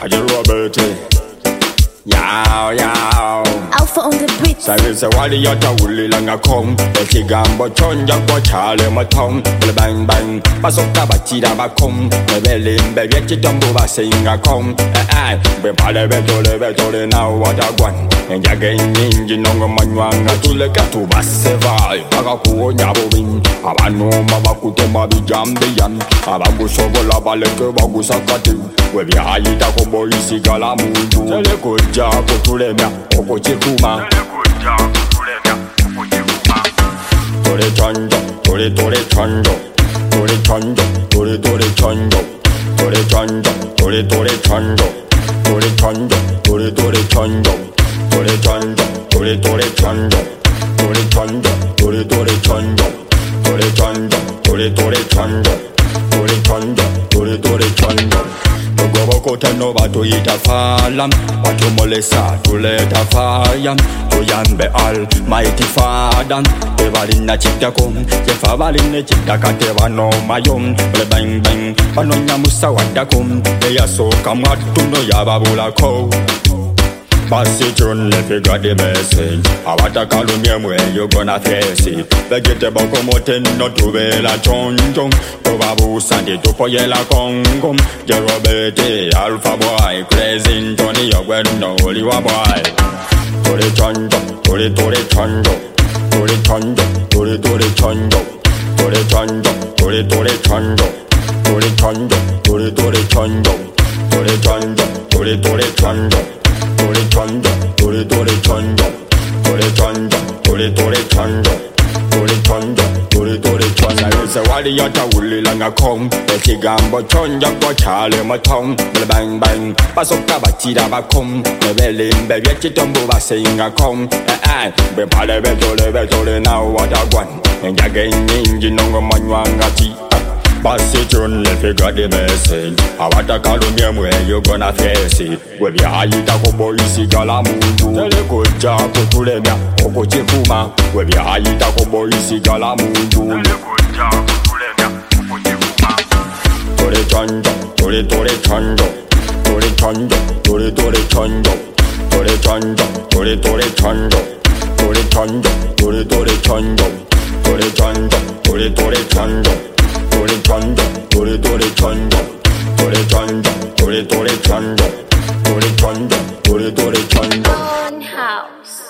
Kaji Robert, yow yow. Alpha on the beat. Say wali yata wuli langa kong. Eki gambo chonja kwa chale matong. Bele bang bang, basoka batida bakong. Bele mbele chitombo basinga kong. Be pale betole na wadagwan. Njage ninji nongo manywanga tule katu basevai. Aga kuo nyabo wing. Abano mabakutema bijambe yan. Abagu sobola baleke bagu sakati. Webi ayita kobo isi gala mundu. Tele koja kutule mya oko chikuma. Tore chanjo, tore chanjo. Tore chanjo, tore chanjo. Tore chanjo, tore chanjo. Tore chanjo, tore chanjo. Tore chanjo, tore chanjo. Tore chanjo, tore chanjo. Tore chanjo, tore chanjo. Tore chanjo, tore chanjo. Gogo koteno bato itafalam. Watu molesa tuleta fayam. Tuyambe al mighty father. Tevalina chitakom. Tefavalina chitakate vano mayom. Bele bang bang. Vano nyamusa wadakom. Eya soka mwatuno yababula ko. Passage if you got the message. I want to call you where you gonna face it. Vegetable comoten not to be la chonjong. Probabu sandi to poyela kongom. Jerobete alpha boy. Crazy Tony you no only one boy. Tore chonjo, tore chonjo. Tore chonjo, tore chonjo. Tore chonjo, tore chonjo. Tore chonjo, tore chonjo. Tore chonjo, tore chonjo. Tore chanjo, tore chanjo. Tore chanjo, tore chanjo. Tore chanjo, tore chanjo. Say wali yata wuli langa kong. Eki gambo chonja kwa chale matong. Bele bang bang, basoka batida bakong. Bele mbele chitombo basinga kong. Be pale betole na wadagwan. Njage ninji nongo manywanga ti. Passage if you got the message. I want to call you where you gonna face it. Webi ayita kobo isi gala mundu. Tele koja kutule mya oko chikuma. Webi ayita kobo isi gala mundu. Tele koja kutule mya oko chikuma. Tore chanjo, tore chanjo. Tore chanjo, tore chanjo. Tore chanjo, tore chanjo. Tore chanjo, tore chanjo. Tore chanjo, tore chanjo. Tore chanjo, tore chanjo. Tore chanjo, tore chanjo. Tore chanjo, tore chanjo. On house.